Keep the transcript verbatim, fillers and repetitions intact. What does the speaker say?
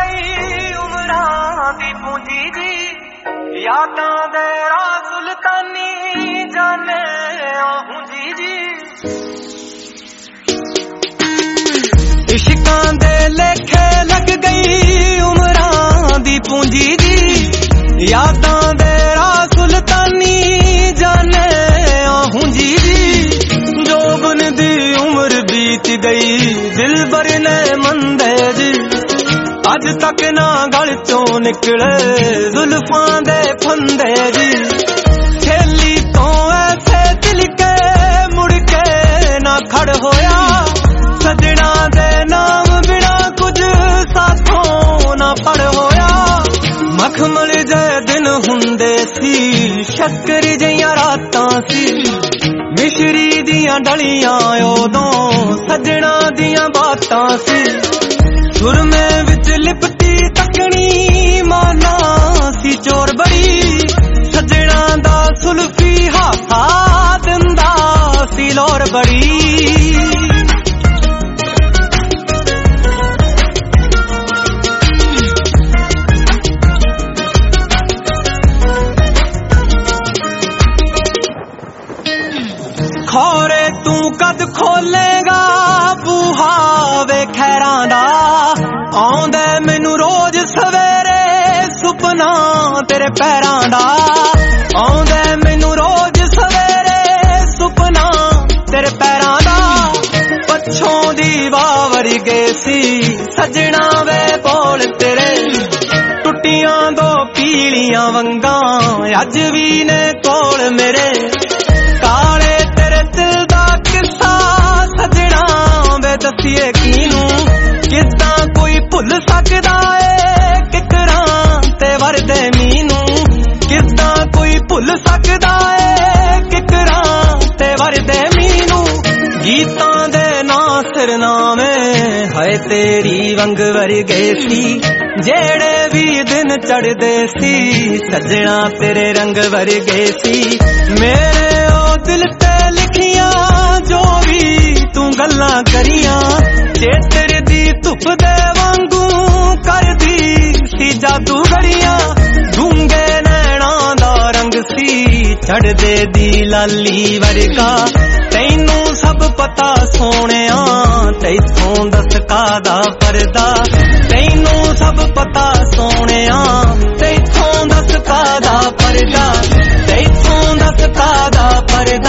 गई उमरां दी पूंजी दी यादां दे राह सुल्तानी जाने आहूं जी जी इश्कां दे लेखे लग गई उमरां दी पूंजी दी यादां दे राह सुल्तानी जाने आहूं जी जी जोबन दी उम्र बीत गई दिल बर ने मंदे जी अज तक ना गल चों निकले जुल्फां दे फंदे जी खेली तो ऐसे दिल के मुड़ के ना खड़ होया सजना दे नाम बिना कुछ साथों ना पड़ होया मखमल जे दिन हुंदे सी शक्कर जियां रातां सी मिश्री दियां डलियां ओदों सजना दियां बातां सी सुरमे विच लिपटी तकनी माना सी चोर बड़ी सजना दा सुल्फी हासा दिंदा सी लोर बड़ी खोरे तू कद खोलेगा बूहा वे खैरां दा आउंदे मैनू रोज सवेरे सुपना तेरे पैरां दा आउंदे मैनू रोज सवेरे सुपना तेरे पैरां दा पछों दी वावर गए सी सजना वे बोल तेरे टुटियां दो पीलियां वंगां अज भी ने कोल मेरे काले तेरे दिल दा किस्सा सजना वे दसिए कीनू किदां कोई भुल सकदा ए किकरां ते वरदे मीनू किदां कोई भुल सकदा ए किकरां ते वरदे मीनू गीतां दे नासिर नामे हाय तेरी वंग वरगे सी जेड़े भी दिन चढ़दे सी सजना तेरे रंग वरगे सी मेरे ओ दिल ते लिखियां जो भी तू गल्लां करियां तेरे दी धुप दे वांगू कर दी सी जादू गड़ियां डूंगे नैना दा रंग सी चढ़दे दी लाली वर्गा तैनू सब पता सोहणिया तैथों दस कादा पर्दा तैनू सब पता सोहणिया तैथों दस कादा पर्दा तैथों दस कादा पर्दा